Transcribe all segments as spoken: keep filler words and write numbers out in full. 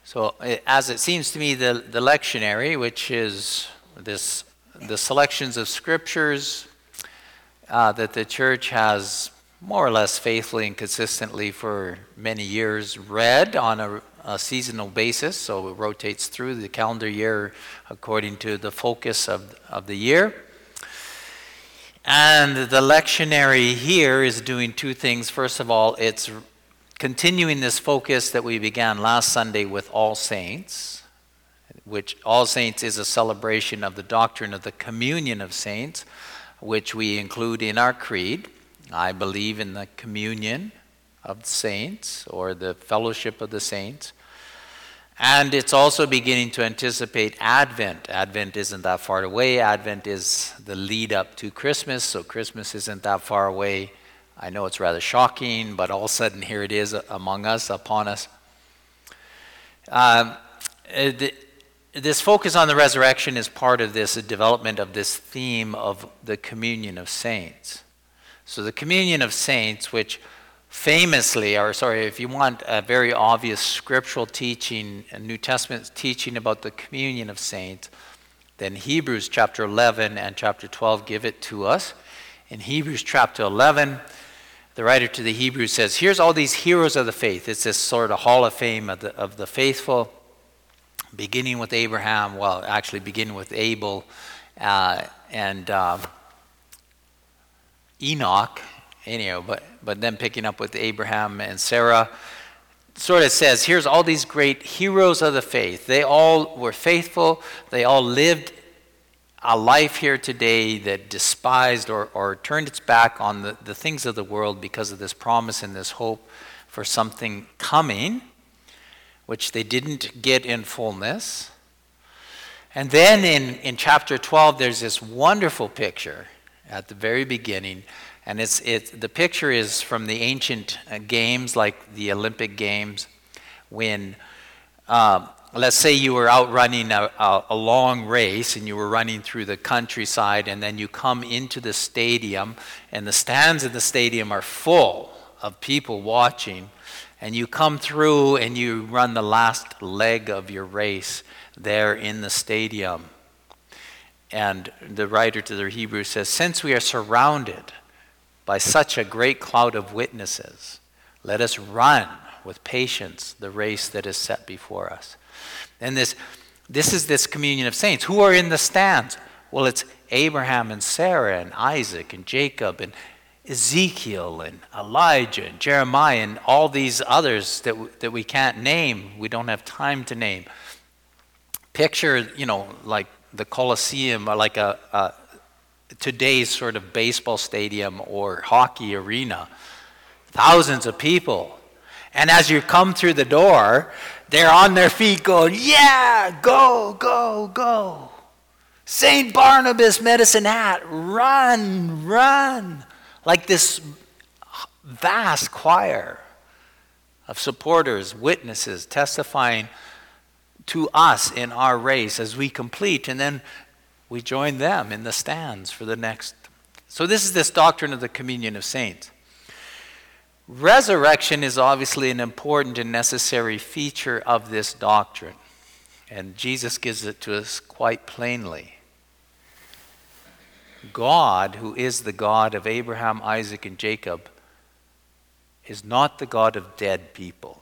So eh, as it seems to me, the, the lectionary, which is this the selections of scriptures uh, that the church has more or less faithfully and consistently for many years read on a, a seasonal basis, so it rotates through the calendar year according to the focus of, of the year. And the lectionary here is doing two things. First of all, it's continuing this focus that we began last Sunday with All Saints, which All Saints is a celebration of the doctrine of the communion of saints, which we include in our creed. I believe in the communion of the saints, or the fellowship of the saints. And it's also beginning to anticipate Advent. Advent isn't that far away. Advent is the lead up to Christmas, so Christmas isn't that far away. I know it's rather shocking, but all of a sudden here it is among us, upon us. Um, the, this focus on the resurrection is part of this development of this theme of the communion of saints. So the communion of saints, which famously, or sorry, if you want a very obvious scriptural teaching, a New Testament teaching about the communion of saints, then Hebrews chapter eleven and chapter twelve give it to us. In Hebrews chapter eleven, the writer to the Hebrews says, here's all these heroes of the faith. It's this sort of hall of fame of the, of the faithful, beginning with Abraham, well, actually beginning with Abel uh, and uh, Enoch, anyhow, but, but then picking up with Abraham and Sarah. Sort of says, here's all these great heroes of the faith. They all were faithful. They all lived a life here today that despised or, or turned its back on the, the things of the world because of this promise and this hope for something coming, which they didn't get in fullness. And then in, in chapter twelve, there's this wonderful picture at the very beginning. And it's it, the picture is from the ancient uh, games, like the Olympic Games, when um, let's say you were out running a, a, a long race and you were running through the countryside, and then you come into the stadium and the stands in the stadium are full of people watching, and you come through and you run the last leg of your race there in the stadium. And the writer to the Hebrews says, since we are surrounded by such a great cloud of witnesses, let us run with patience the race that is set before us. And this this is this communion of saints. Who are in the stands? Well, it's Abraham and Sarah and Isaac and Jacob and Ezekiel and Elijah and Jeremiah and all these others that w- that we can't name. We don't have time to name. Picture, you know, like the Colosseum, or like a, a today's sort of baseball stadium or hockey arena. Thousands of people. And as you come through the door, they're on their feet going, yeah, go, go, go. Saint Barnabas Medicine Hat, run, run. Like this vast choir of supporters, witnesses, testifying to us in our race as we complete, and then we join them in the stands for the next. So this is this doctrine of the communion of saints. Resurrection is obviously an important and necessary feature of this doctrine, and Jesus gives it to us quite plainly. God, who is the God of Abraham, Isaac, and Jacob, is not the God of dead people.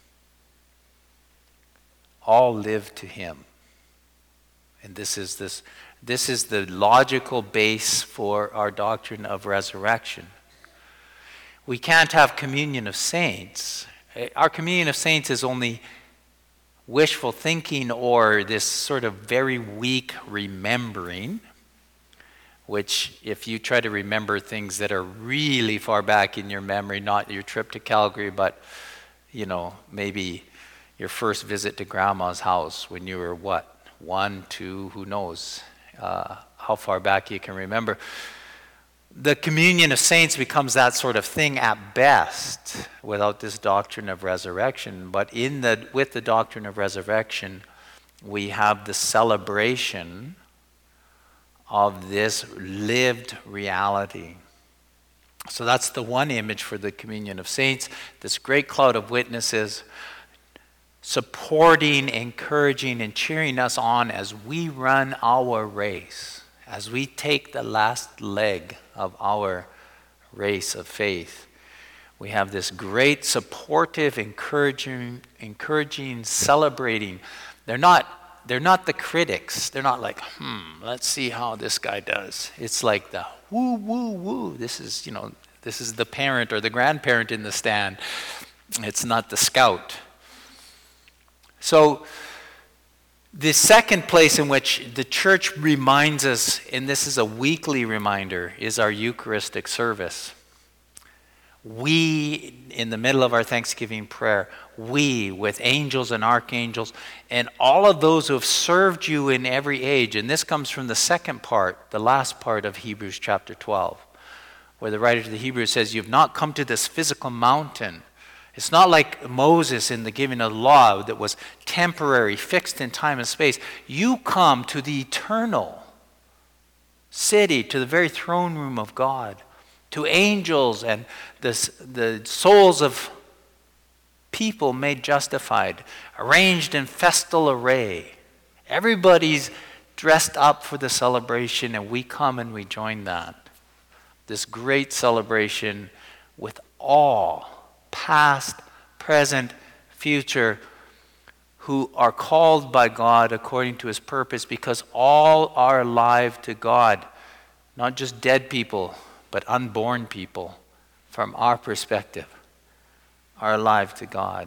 All live to him. And this is this this is the logical base for our doctrine of resurrection. We can't have communion of saints. Our communion of saints is only wishful thinking or this sort of very weak remembering, which if you try to remember things that are really far back in your memory, not your trip to Calgary, but, you know, maybe your first visit to grandma's house when you were, what, one, two, who knows uh, how far back you can remember. The communion of saints becomes that sort of thing at best without this doctrine of resurrection. But in the with the doctrine of resurrection, we have the celebration of this lived reality. So that's the one image for the communion of saints, this great cloud of witnesses supporting, encouraging, and cheering us on as we run our race, as we take the last leg of our race of faith. We have this great supportive, encouraging, encouraging, celebrating. They're not, they're not the critics. They're not like, hmm, let's see how this guy does. It's like the woo, woo, woo. This is, you know, this is the parent or the grandparent in the stand. It's not the scout. So the second place in which the church reminds us, and this is a weekly reminder, is our Eucharistic service. We, in the middle of our Thanksgiving prayer, we, with angels and archangels, and all of those who have served you in every age, and this comes from the second part, the last part of Hebrews chapter twelve, where the writer to the Hebrews says, you've not come to this physical mountain. It's not like Moses in the giving of the law that was temporary, fixed in time and space. You come to the eternal city, to the very throne room of God, to angels and the, the souls of people made justified, arranged in festal array. Everybody's dressed up for the celebration, and we come and we join that. This great celebration with all, past, present, future, who are called by God according to his purpose, because all are alive to God. Not just dead people, but unborn people, from our perspective, are alive to God.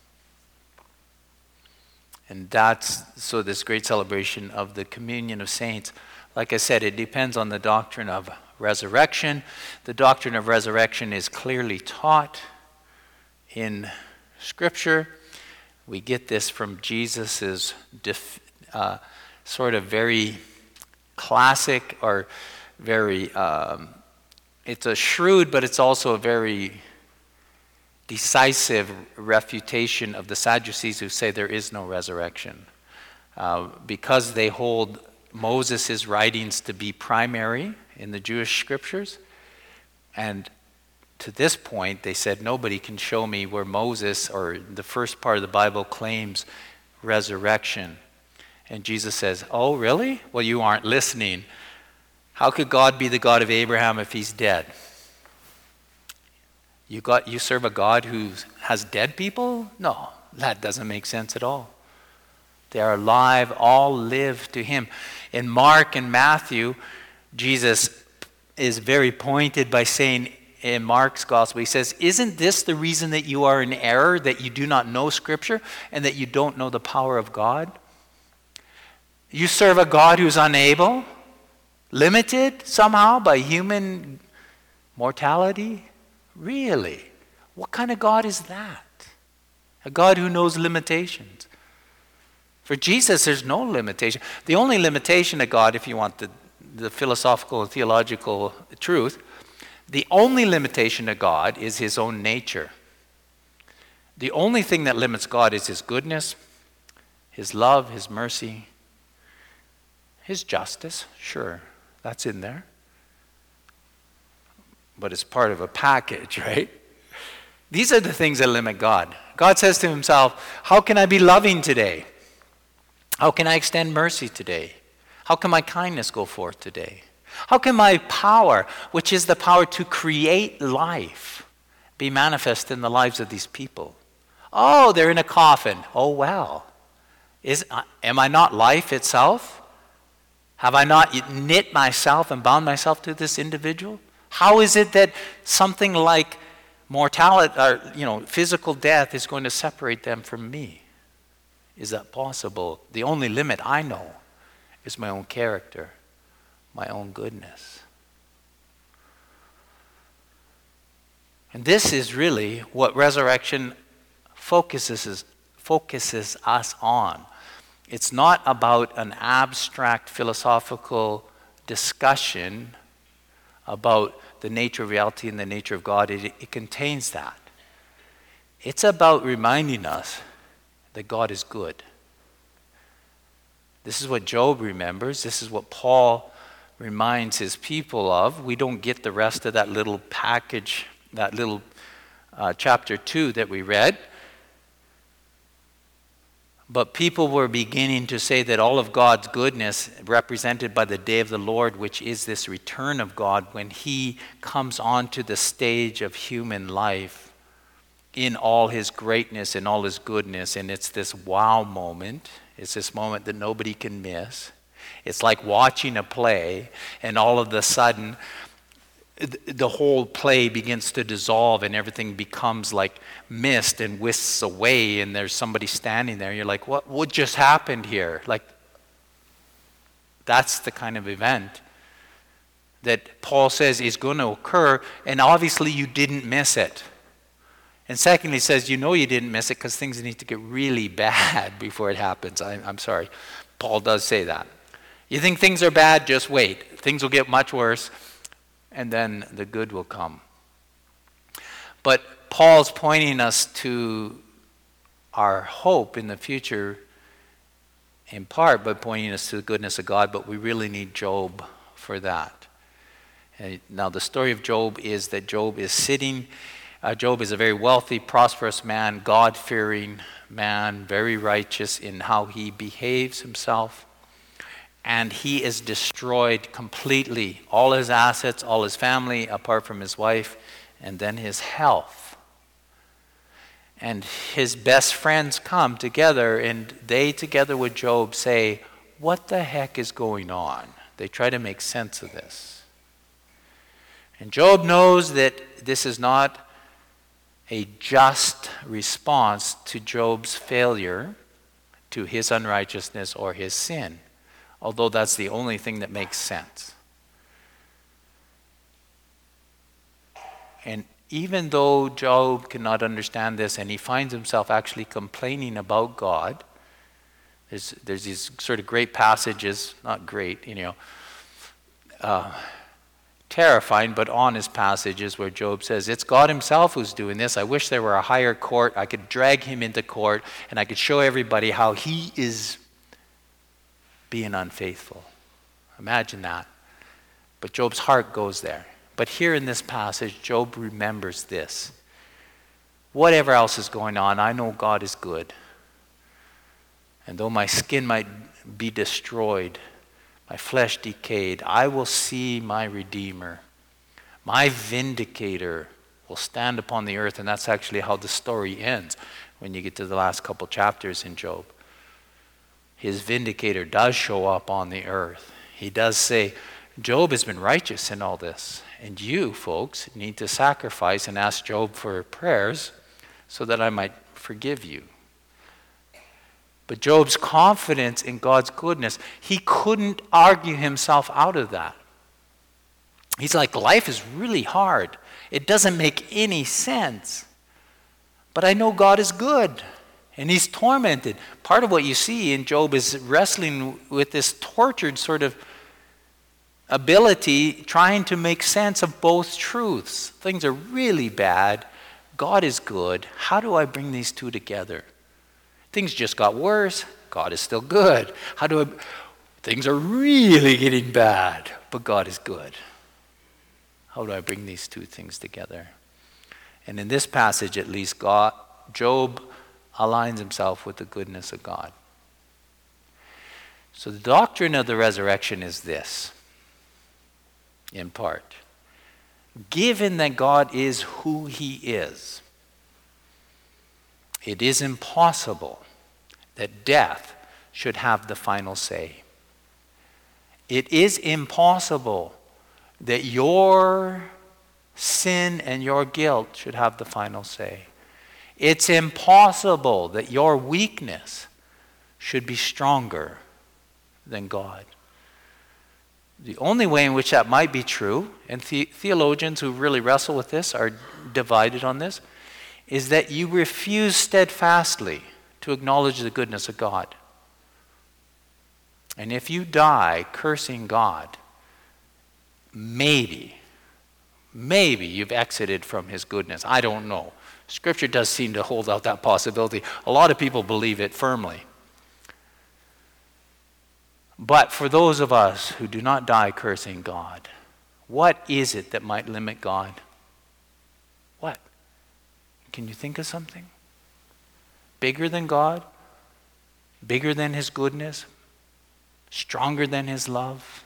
And that's, so this great celebration of the communion of saints, like I said, it depends on the doctrine of resurrection. The doctrine of resurrection is clearly taught in Scripture. We get this from Jesus's def, uh, sort of very classic or very, um, it's a shrewd, but it's also a very decisive refutation of the Sadducees who say there is no resurrection. Uh, because they hold Moses' writings to be primary in the Jewish scriptures, and to this point, they said, nobody can show me where Moses or the first part of the Bible claims resurrection. And Jesus says, oh, really? Well, you aren't listening. How could God be the God of Abraham if he's dead? You got, you serve a God who has dead people? No, that doesn't make sense at all. They are alive, all live to him. In Mark and Matthew, Jesus is very pointed by saying, in Mark's gospel, he says, isn't this the reason that you are in error, that you do not know Scripture and that you don't know the power of God? You serve a God who's unable, limited somehow by human mortality? Really? What kind of God is that? A God who knows limitations. For Jesus, there's no limitation. The only limitation of God, if you want the, the philosophical and theological truth, the only limitation of God is his own nature. The only thing that limits God is his goodness, his love, his mercy, his justice. Sure, that's in there. But it's part of a package, right? These are the things that limit God. God says to himself, how can I be loving today? How can I extend mercy today? How can my kindness go forth today? How can my power, which is the power to create life, be manifest in the lives of these people? Oh, they're in a coffin. Oh, well. Is, am I not life itself? Have I not knit myself and bound myself to this individual? How is it that something like mortality, or, you know, physical death is going to separate them from me? Is that possible? The only limit I know is my own character, my own goodness. And this is really what resurrection focuses, focuses us on. It's not about an abstract philosophical discussion about the nature of reality and the nature of God. It, it contains that. It's about reminding us that God is good. This is what Job remembers. This is what Paul reminds his people of. We don't get the rest of that little package, that little uh, chapter two that we read. But people were beginning to say that all of God's goodness, represented by the day of the Lord, which is this return of God when he comes onto the stage of human life in all his greatness and all his goodness, and it's this wow moment. It's this moment that nobody can miss. It's like watching a play, and all of a sudden, the whole play begins to dissolve and everything becomes like mist and whisks away, and there's somebody standing there. You're like, what, what just happened here? Like, that's the kind of event that Paul says is going to occur, and obviously you didn't miss it. And secondly, he says, you know you didn't miss it because things need to get really bad before it happens. I, I'm sorry. Paul does say that. You think things are bad, just wait. Things will get much worse, and then the good will come. But Paul's pointing us to our hope in the future, in part by pointing us to the goodness of God, but we really need Job for that. And now the story of Job is that Job is sitting, uh, Job is a very wealthy, prosperous man, God-fearing man, very righteous in how he behaves himself. And he is destroyed completely. All his assets, all his family, apart from his wife, and then his health. And his best friends come together, and they, together with Job, say, what the heck is going on? They try to make sense of this. And Job knows that this is not a just response to Job's failure, to his unrighteousness or his sin. Although that's the only thing that makes sense. And even though Job cannot understand this and he finds himself actually complaining about God, there's, there's these sort of great passages, not great, you know, uh, terrifying but honest passages where Job says, it's God himself who's doing this. I wish there were a higher court. I could drag him into court and I could show everybody how he is being unfaithful. Imagine that. But Job's heart goes there. But here in this passage, Job remembers this. Whatever else is going on, I know God is good. And though my skin might be destroyed, my flesh decayed, I will see my Redeemer. My Vindicator will stand upon the earth. And that's actually how the story ends when you get to the last couple chapters in Job. His Vindicator does show up on the earth. He does say, Job has been righteous in all this. And you, folks, need to sacrifice and ask Job for prayers so that I might forgive you. But Job's confidence in God's goodness, he couldn't argue himself out of that. He's like, life is really hard. It doesn't make any sense. But I know God is good. And he's tormented. Part of what you see in Job is wrestling with this tortured sort of ability, trying to make sense of both truths. Things are really bad. God is good. How do I bring these two together? Things just got worse. God is still good. How do I... Things are really getting bad, but God is good. How do I bring these two things together? And in this passage, at least, God, Job aligns himself with the goodness of God. So the doctrine of the resurrection is this, in part. Given that God is who he is, it is impossible that death should have the final say. It is impossible that your sin and your guilt should have the final say. It's impossible that your weakness should be stronger than God. The only way in which that might be true, and the- theologians who really wrestle with this are divided on this, is that you refuse steadfastly to acknowledge the goodness of God. And if you die cursing God, maybe, maybe you've exited from his goodness. I don't know. Scripture does seem to hold out that possibility. A lot of people believe it firmly. But for those of us who do not die cursing God, what is it that might limit God? What? Can you think of something? Bigger than God? bigger than his goodness, stronger than his love,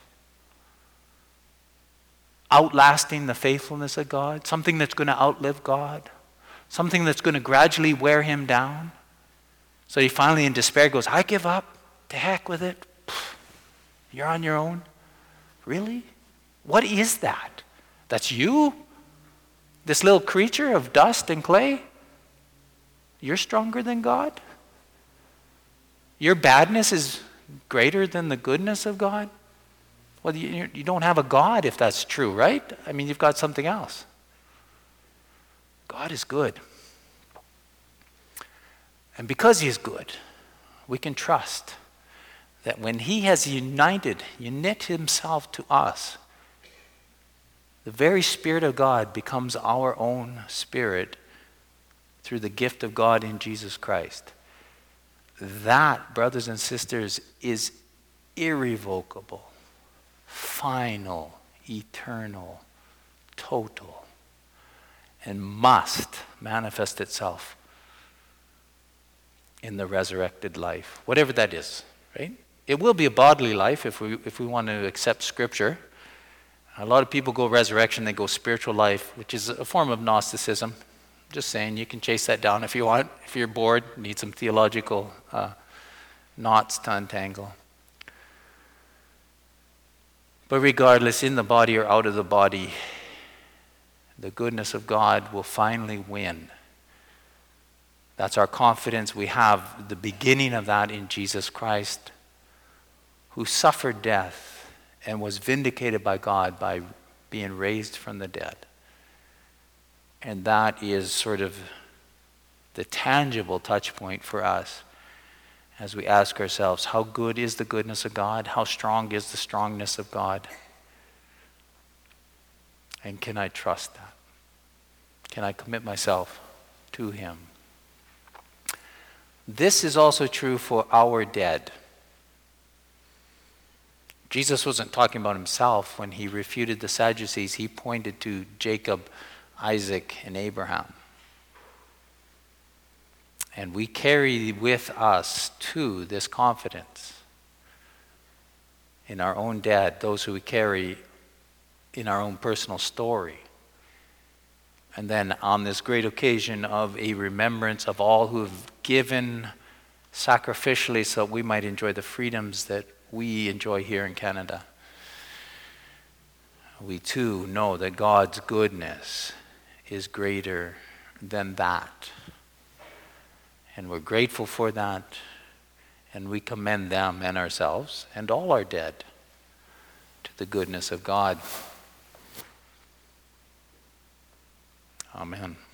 outlasting the faithfulness of God, something that's going to outlive God, something that's going to gradually wear him down. So he finally in despair goes, I give up, to heck with it. You're on your own. Really? What is that? That's you? This little creature of dust and clay? You're stronger than God? Your badness is greater than the goodness of God? Well, you, you don't have a God if that's true, right? I mean, you've got something else. God is good. And because he is good, we can trust that when he has united, knit himself to us, the very Spirit of God becomes our own spirit through the gift of God in Jesus Christ. That, brothers and sisters, is irrevocable, final, eternal, total, and must manifest itself in the resurrected life, whatever that is, right? It will be a bodily life if we if we want to accept Scripture. A lot of people go resurrection, they go spiritual life, which is a form of Gnosticism. Just saying, you can chase that down if you want. If you're bored, need some theological uh, knots to untangle. But regardless, in the body or out of the body, the goodness of God will finally win. That's our confidence. We have the beginning of that in Jesus Christ, who suffered death and was vindicated by God by being raised from the dead. And that is sort of the tangible touch point for us as we ask ourselves, how good is the goodness of God? How strong is the strongness of God? And can I trust that? Can I commit myself to him? This is also true for our dead. Jesus wasn't talking about himself when he refuted the Sadducees. He pointed to Jacob, Isaac, and Abraham. And we carry with us, too, this confidence in our own dead, those who we carry in our own personal story. And then on this great occasion of a remembrance of all who have given sacrificially so that we might enjoy the freedoms that we enjoy here in Canada, we too know that God's goodness is greater than that. And we're grateful for that, and we commend them and ourselves and all our dead to the goodness of God. Amen.